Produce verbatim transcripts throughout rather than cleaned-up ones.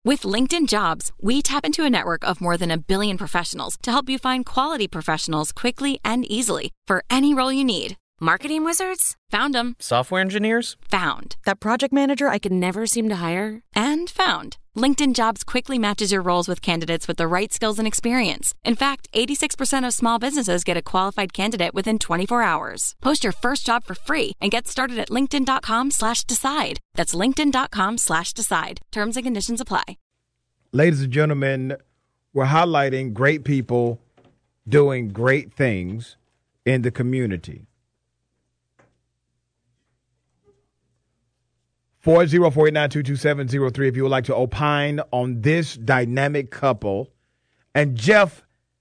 With LinkedIn Jobs, we tap into a network of more than a billion professionals to help you find quality professionals quickly and easily for any role you need. Marketing wizards? Found them. Software engineers? Found. That project manager I could never seem to hire? And found. LinkedIn Jobs quickly matches your roles with candidates with the right skills and experience. In fact, eighty-six percent of small businesses get a qualified candidate within twenty-four hours. Post your first job for free and get started at linkedin.com slash decide. That's linkedin.com slash decide. Terms and conditions apply. Ladies and gentlemen, we're highlighting great people doing great things in the community. four oh four, eight nine two, two seven oh three if you would like to opine on this dynamic couple. And Jeff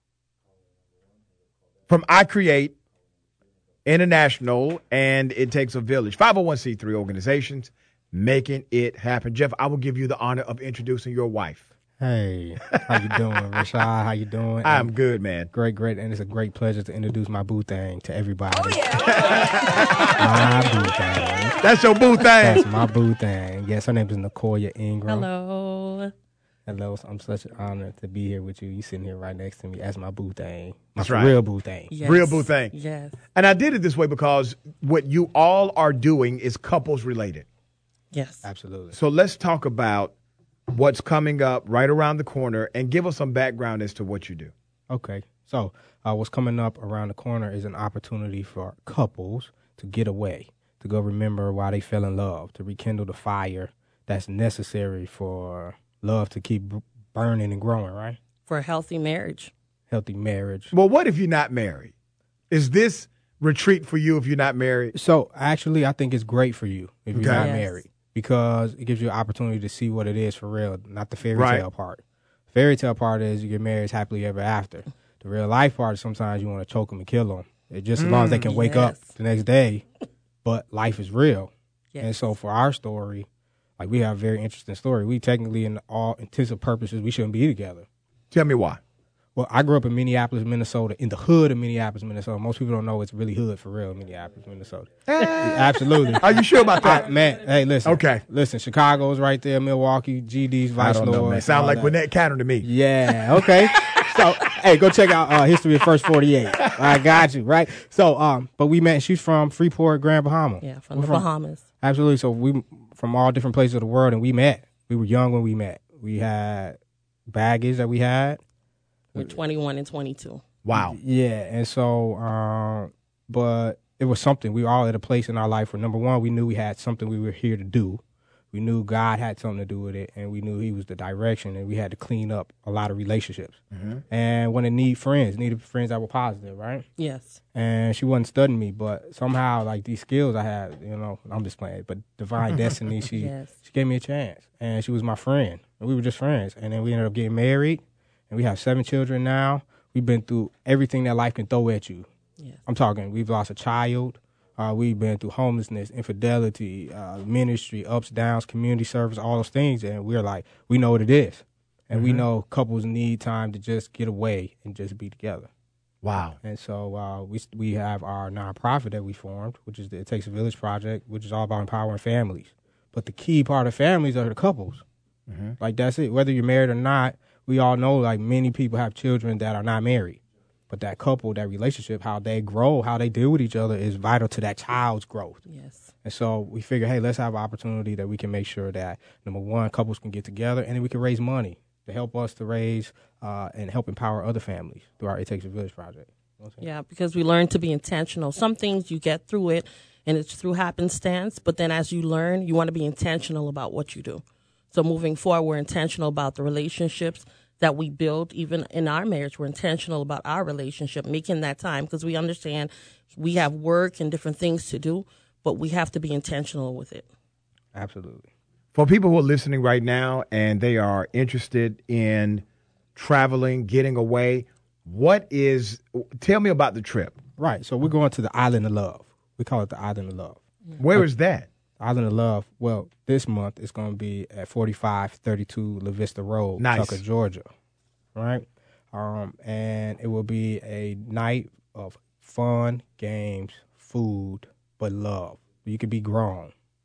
from I Create International and It Takes a Village, five oh one c three organizations making it happen. Jeff, I will give you the honor of introducing your wife. Hey, how you doing, Rashad? How you doing? I'm good, man. Great, great. And it's a great pleasure to introduce my boo thing to everybody. Oh, yeah. My boo thing. That's your boo thing? That's my boo thing. Yes, her name is Nicoya Ingram. Hello. Hello. I'm such an honor to be here with you. You sitting here right next to me as my boo thing. My That's right. Real boo thing. Yes. Real boo thing. Yes. And I did it this way because what you all are doing is couples related. Yes. Absolutely. So let's talk about what's coming up right around the corner and give us some background as to what you do. Okay. So uh, what's coming up around the corner is an opportunity for couples to get away, to go remember why they fell in love, to rekindle the fire that's necessary for love to keep burning and growing, right? For a healthy marriage. Healthy marriage. Well, what if you're not married? Is this retreat for you if you're not married? So actually, I think it's great for you if you're Okay. not Yes. married, because it gives you an opportunity to see what it is for real, not the fairy Right. tale part. Fairy tale part is you get married happily ever after. The real life part is sometimes you want to choke them and kill them. It just as long as they can wake up yes. the next day, but life is real. Yes. And so for our story, like we have a very interesting story. We technically, in all intents and purposes, we shouldn't be together. Tell me why. Well, I grew up in Minneapolis, Minnesota, in the hood of Minneapolis, Minnesota. Most people don't know it's really hood for real, Minneapolis, Minnesota. Absolutely. Are you sure about that? I, man, hey, listen. Okay. Listen, Chicago's right there, Milwaukee, G D's, I Vice don't know, Lord. man. Sound all like that. Gwinnett County to me. Yeah, okay. So, hey, go check out uh, History of First forty-eight. I got you, right? So, um, but we met, she's from Freeport, Grand Bahama. Yeah, from We're the Bahamas. Absolutely. So we from all different places of the world, and we met. We were young when we met. We had baggage that we had. We're twenty-one and twenty-two. Wow. Yeah, and so, um, but it was something. We were all at a place in our life where, number one, we knew we had something we were here to do. We knew God had something to do with it, and we knew He was the direction, and we had to clean up a lot of relationships. Mm-hmm. And when it need friends, needed friends that were positive, right? Yes. And she wasn't studying me, but somehow, like, these skills I had, you know, I'm just playing, but divine destiny, she Yes. she gave me a chance, and she was my friend, and we were just friends. And then we ended up getting married, and we have seven children now. We've been through everything that life can throw at you. Yes. I'm talking, we've lost a child. Uh, we've been through homelessness, infidelity, uh, ministry, ups, downs, community service, all those things. And we're like, we know what it is. And Mm-hmm. we know couples need time to just get away and just be together. Wow. And so uh, we we have our nonprofit that we formed, which is the It Takes a Village Project, which is all about empowering families. But the key part of families are the couples. Mm-hmm. Like, that's it. Whether you're married or not, we all know, like, many people have children that are not married. But that couple, that relationship, how they grow, how they deal with each other is vital to that child's growth. Yes. And so we figure, hey, let's have an opportunity that we can make sure that, number one, couples can get together, and then we can raise money to help us to raise uh, and help empower other families through our It Takes a Village project. You know what I'm saying? Yeah, because we learn to be intentional. Some things you get through it, and it's through happenstance, but then as you learn, you want to be intentional about what you do. So moving forward, we're intentional about the relationships that we build. Even in our marriage, we're intentional about our relationship, making that time, because we understand we have work and different things to do, but we have to be intentional with it. Absolutely. For people who are listening right now and they are interested in traveling, getting away, what is, tell me about the trip. Right. So we're going to the Island of Love. We call it the Island of Love. Where is that? Island of Love. Well, this month it's going to be at forty-five thirty-two La Vista Road, Nice. Tucker, Georgia. Right? Um, and it will be a night of fun, games, food, but love. You can be grown.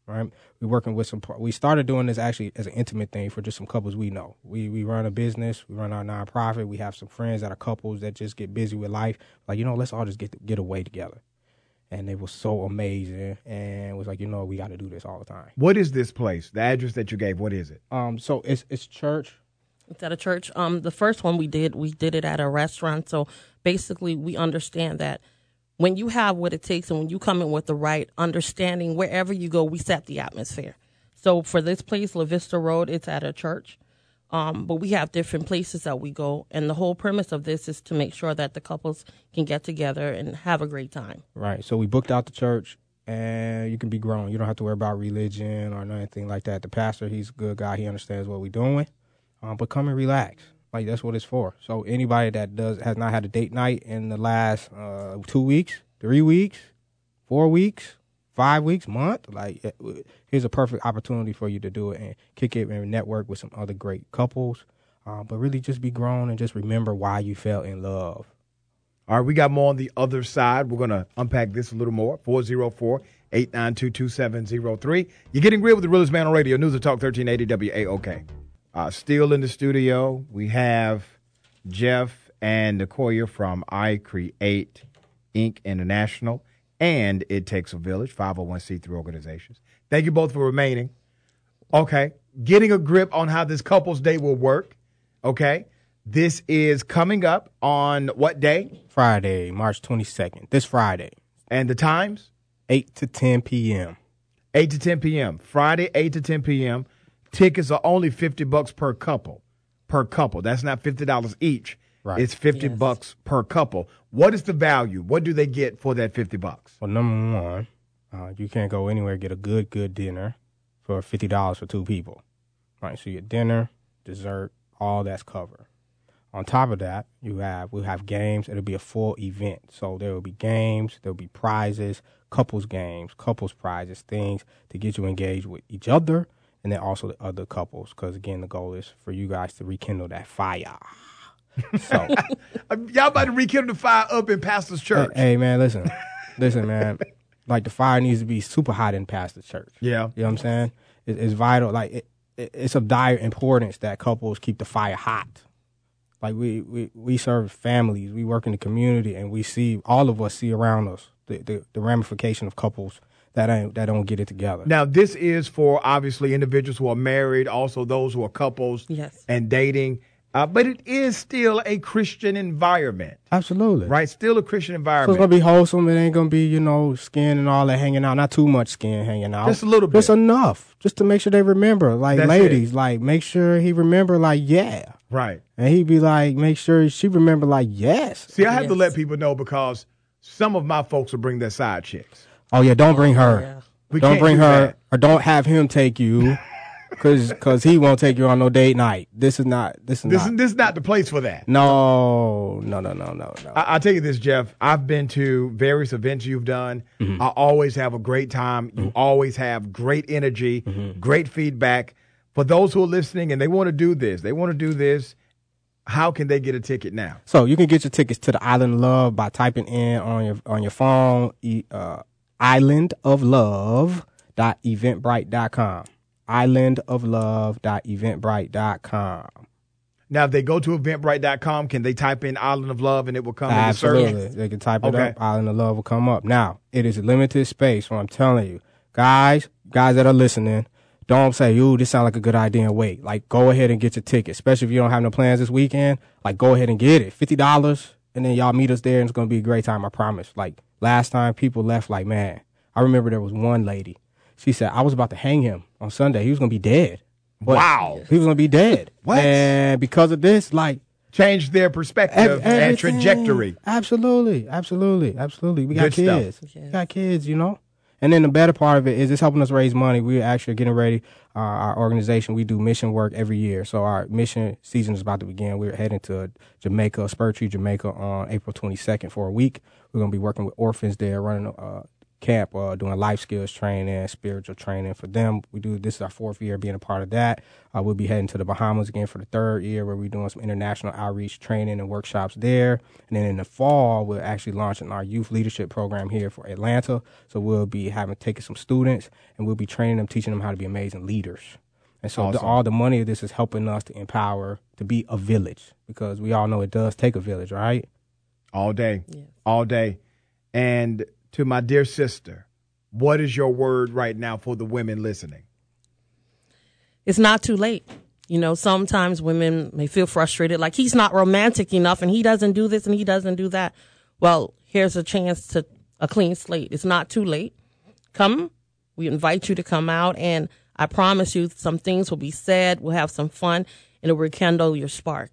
right? We're working with some, we started doing this actually as an intimate thing for just some couples we know. We we run a business, we run our nonprofit, we have some friends that are couples that just get busy with life. Like, you know, let's all just get get away together. And they were so amazing, and was like, you know, we got to do this all the time. What is this place? The address that you gave, what is it? Um, so it's it's church. It's at a church. Um, the first one we did, we did it at a restaurant. So basically, we understand that when you have what it takes and when you come in with the right understanding, wherever you go, we set the atmosphere. So for this place, La Vista Road, it's at a church. Um, but we have different places that we go. And the whole premise of this is to make sure that the couples can get together and have a great time. Right. So we booked out the church, and you can be grown. You don't have to worry about religion or anything like that. The pastor, he's a good guy. He understands what we're doing. Um, but come and relax. Like, that's what it's for. So anybody that does has not had a date night in the last uh, two weeks, three weeks, four weeks, five weeks, month, like, here's a perfect opportunity for you to do it and kick it and network with some other great couples. Um, but really just be grown and just remember why you fell in love. All right, we got more on the other side. We're going to unpack this a little more. four oh four, eight nine two, two seven oh three. You're getting real with the Realest Man on Radio. News and Talk thirteen eighty W A O K. Uh, still in the studio, we have Jeff and Nicoya from I Create Incorporated. International, and It Takes a Village, five oh one c three organizations. Thank you both for remaining. Okay, getting a grip on how this couple's day will work. Okay, this is coming up on what day? Friday, March twenty-second, this Friday. And the times? eight to ten p.m. eight to ten p.m. Friday, eight to ten p.m. Tickets are only fifty bucks per couple. Per couple. That's not fifty dollars each. Right. It's fifty yes. bucks per couple. What is the value? What do they get for that fifty bucks? Well, number one, uh, you can't go anywhere and get a good, good dinner for fifty dollars for two people. Right. So you get dinner, dessert, all that's covered. On top of that, you have we'll have games. It'll be a full event. So there will be games, there'll be prizes, couples games, couples prizes, things to get you engaged with each other, and then also the other couples. Because again, the goal is for you guys to rekindle that fire. So y'all about to rekindle the fire up in Pastor's church. Hey, hey man, listen, listen, man. Like, the fire needs to be super hot in Pastor's church. Yeah, you know what I'm saying? It, it's vital. Like, it, it, it's of dire importance that couples keep the fire hot. Like, we, we, we serve families, we work in the community, and we see, all of us see around us the, the, the ramification of couples that ain't, that don't get it together. Now, this is for obviously individuals who are married, also those who are couples yes. and dating. Uh, but it is still a Christian environment. Absolutely. Right? Still a Christian environment. So it's going to be wholesome. It ain't going to be, you know, skin and all that hanging out. Not too much skin hanging out. Just a little bit. Just enough. Just to make sure they remember. Like, That's ladies, it. like, make sure he remember, like, yeah. Right. And he be like, make sure she remember, like, yes. See, I have yes. to let people know because some of my folks will bring their side chicks. Oh, yeah, don't bring her. Yeah. We don't can't bring do her, that. or don't have him take you. Cause, cause he won't take you on no date night. This is not. This is This not. is this is not the place for that. No, no, no, no, no, no. I, I'll tell you this, Jeff. I've been to various events you've done. Mm-hmm. I always have a great time. You Mm-hmm. always have great energy, Mm-hmm. great feedback. For those who are listening and they want to do this, they want to do this. How can they get a ticket now? So you can get your tickets to the Island of Love by typing in on your on your phone, uh, island of love dot eventbrite dot com. island of love dot eventbrite dot com. Now, if they go to eventbrite dot com, can they type in Island of Love and it will come in the Absolutely. search? They can type it Okay. up. Island of Love will come up. Now, it is a limited space, so I'm telling you. Guys, guys that are listening, don't say, ooh, this sounds like a good idea and wait. Like, go ahead and get your ticket, especially if you don't have no plans this weekend. Like, go ahead and get it. fifty dollars, and then y'all meet us there, and it's going to be a great time, I promise. Like, last time, people left like, man, I remember there was one lady. She said, I was about to hang him on Sunday. He was going to be dead. But Wow. He was going to be dead. What? And because of this, like, Change their perspective ev- and everything. trajectory. Absolutely. Absolutely. Absolutely. We got Good stuff. kids. Yes. We got kids, you know? And then the better part of it is it's helping us raise money. We're actually getting ready. Uh, our organization, we do mission work every year. So our mission season is about to begin. We're heading to Jamaica, Spur Tree, Jamaica on April twenty-second for a week. We're going to be working with orphans there, running uh, camp uh, doing life skills training, spiritual training for them. We do this is our fourth year being a part of that. Uh, we'll be heading to the Bahamas again for the third year, where we're doing some international outreach training and workshops there. And then in the fall, we're actually launching our youth leadership program here for Atlanta. So we'll be having taking some students, and we'll be training them, teaching them how to be amazing leaders. And so Awesome. the, all the money of this is helping us to empower, to be a village, because we all know it does take a village, right? All day, Yes. all day. And to my dear sister, what is your word right now for the women listening? It's not too late. You know, sometimes women may feel frustrated, like he's not romantic enough and he doesn't do this and he doesn't do that. Well, here's a chance to a clean slate. It's not too late. Come. We invite you to come out, and I promise you some things will be said. We'll have some fun, and it will rekindle your spark.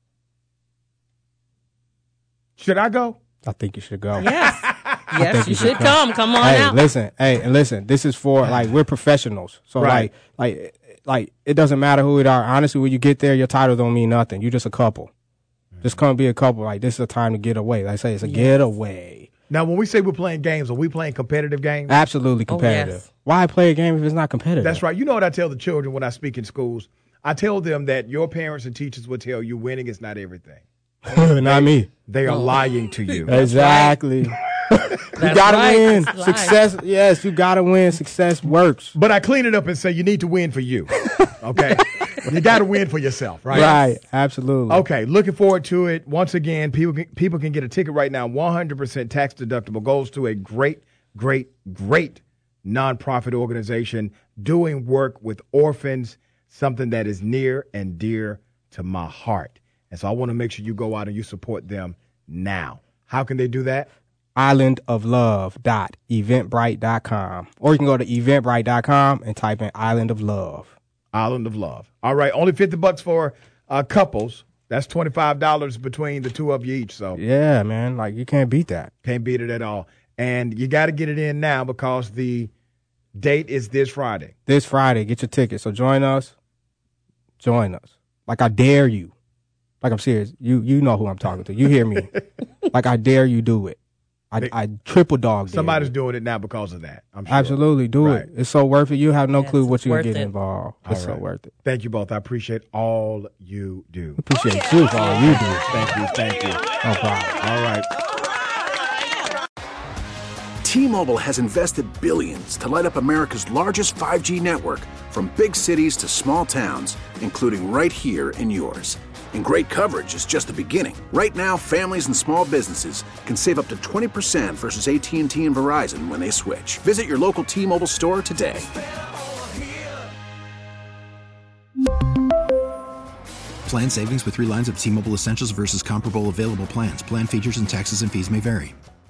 Should I go? I think you should go. Yes. Yes, think you you should should come. Come on Hey, out. listen, hey, and listen, this is for, like, we're professionals. So, Right. like, like, like, it doesn't matter who we are. Honestly, when you get there, your title don't mean nothing. You're just a couple. Just come be a couple. Like, this is a time to get away. Like I say, it's a Yes. getaway. Now, when we say we're playing games, are we playing competitive games? Absolutely competitive. yes. Why play a game if it's not competitive? That's right. You know what I tell the children when I speak in schools? I tell them that your parents and teachers will tell you winning is not everything. Not me. They are lying to you. Exactly. You That's gotta right. win. That's life. Success, yes, you gotta win. Success works. But I clean it up and say you need to win for you. Okay? You got to win for yourself, right? Right, absolutely. Okay, looking forward to it. Once again, people can, people can get a ticket right now, one hundred percent tax deductible, goes to a great, great, great nonprofit organization doing work with orphans, something that is near and dear to my heart. And so I want to make sure you go out and you support them now. How can they do that? island of love dot eventbrite dot com. Or you can go to eventbrite dot com and type in Island of Love. Island of Love. All right, only fifty bucks for uh, couples. That's twenty-five dollars between the two of you each. So Yeah, man. Like, you can't beat that. can't beat it at all. And you got to get it in now because the date is this Friday. This Friday, get your ticket. So join us. Join us. Like, I dare you. Like, I'm serious. You you know who I'm talking to. You hear me. Like, I dare you do it. I, I triple dog dare Somebody's you. doing it now because of that. I'm sure. Absolutely, do Right. it. It's so worth it. You have no Yes, clue what it's you're worth getting it. involved. All It's so right. worth it. Thank you both. I appreciate all you do. Appreciate you for all you do. Thank you. Thank you. No problem. All right. T-Mobile has invested billions to light up America's largest five G network, from big cities to small towns, including right here in yours. And great coverage is just the beginning. Right now, families and small businesses can save up to twenty percent versus A T and T and Verizon when they switch. Visit your local T-Mobile store today. Plan savings with three lines of T-Mobile Essentials versus comparable available plans. Plan features and taxes and fees may vary.